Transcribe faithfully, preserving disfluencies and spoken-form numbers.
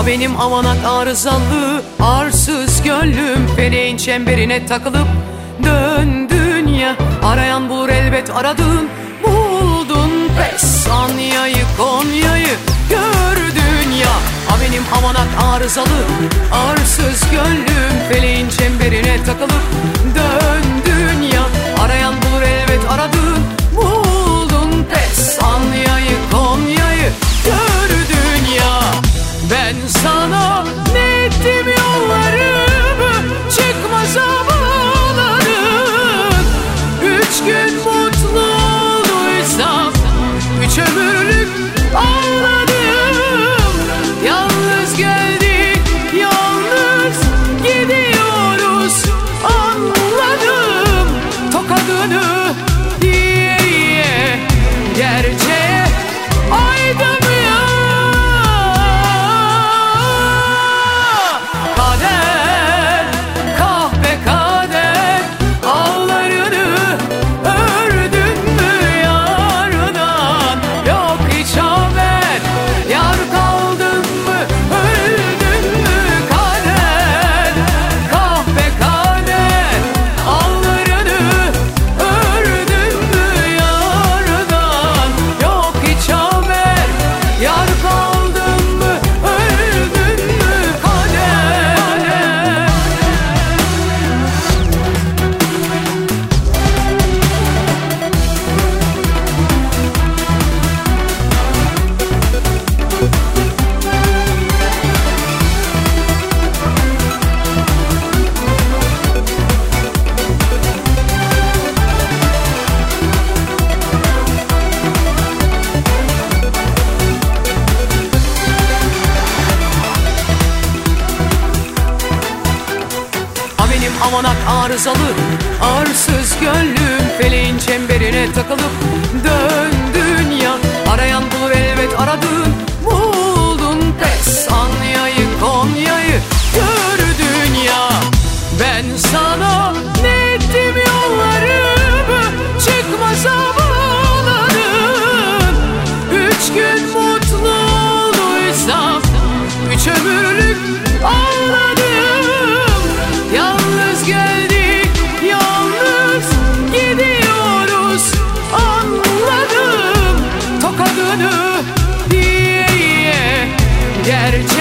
Ha benim avanak arızalı, arsız gönlüm feleğin çemberine takılıp döndün ya. Arayan bulur elbet, aradın buldun pes. Anya'yı Konya'yı gördün ya. Ha benim avanak arızalı, arsız gönlüm feleğin çemberine takılıp döndün ya. Arayan bulur elbet, aradın buldun pes. Anya'yı Konya'yı gördün ya. Ben sana ne ettim yollarımı, çıkmaza bağladın. Üç gün mutlu olduysam üç ömürlük ağladım. Yalnız geldik, yalnız gidiyoruz, anladım. Tokadını diye diye gerçeğe aydım ya. Kader, kahpe kader, ağlarını ördün mü yardan? Yok hiç haber, yar kaldın mı, öldün mü? Kader, kahpe kader, ağlarını ördün mü yardan? Yok hiç haber, yar kaldın mı, öldün mü? Kader. Ha benim avanak arızalı, arsız gönlüm feleğin çemberine takılıp döndün ya. Arayan bulur elbet, aradın buldun pes. Anya'yı Konya'yı gördün ya. Ben sana ne ettim yollarımı, çıkmaza bağladın. Üç gün mutlu olduysam üç ömürlük ağladım. Yalnız geldik, yalnız gidiyoruz, anladım. Tokadını diye diye gerçeğe